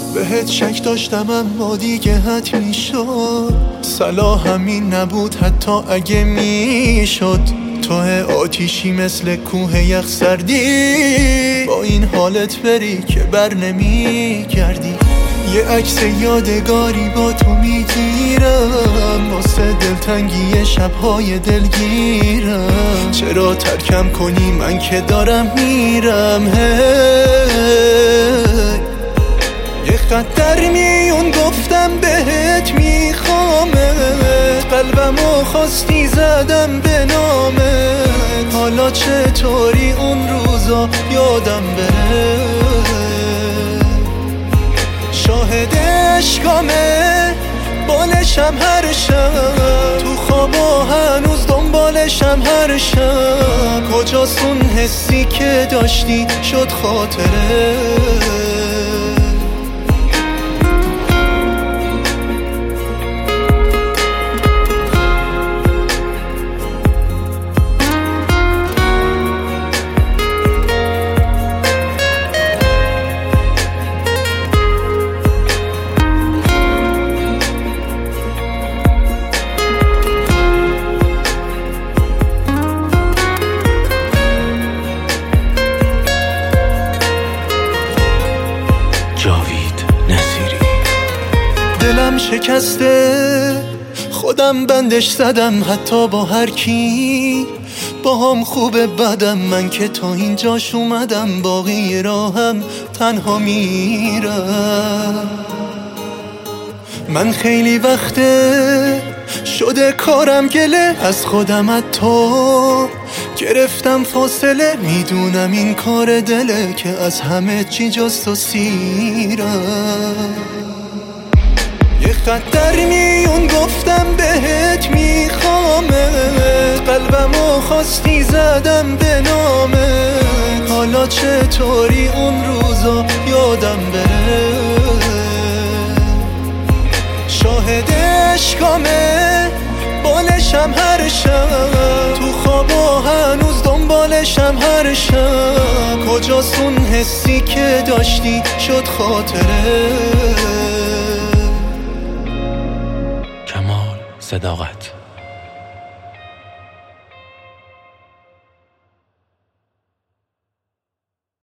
بهت شک داشتم اما دیگه حتمی شد. صلاح همین نبود حتی اگه میشد. تو آتیشی مثل کوه یخ سردی، با این حالت بری که بر نمیگردی. یه عکس یادگاری با تو میگیرم، واسه دلتنگی شبهای دلگیرم. چرا ترکم کنی من که دارم میرم. یه خط در میون گفتم بهت میخوامت، قلبمو خواستی زدم به نامت. حالا چطوری اون روزا یادم بره؟ شاهد عشقامه، بالشم هر شب، تو خوابا هنوز دنبالشم هر شب. کجاست اون حسی که داشتی شد خاطره؟ جاوید نصیری. دلم شکسته، خودم بندش زدم، حتی با هر کی با هم خوبه بدم. من که تا اینجاش اومدم، باقی راهم تنها میرم. من خیلی وقته شده کارم گله، از خودم حتی گرفتم فاصله. میدونم این کار دله که از همه چی جست و سیرم. یه خط در میون گفتم بهت میخوامت، قلبمو خواستی زدم به نامت. حالا چطوری اون روزا یادم بره؟ شاهد عشقامه، بالشم هر شب، تو خوابا هنوز دنبالشم هر شب. کجاست اون حسی که داشتی شد خاطره؟ کمال صداقت.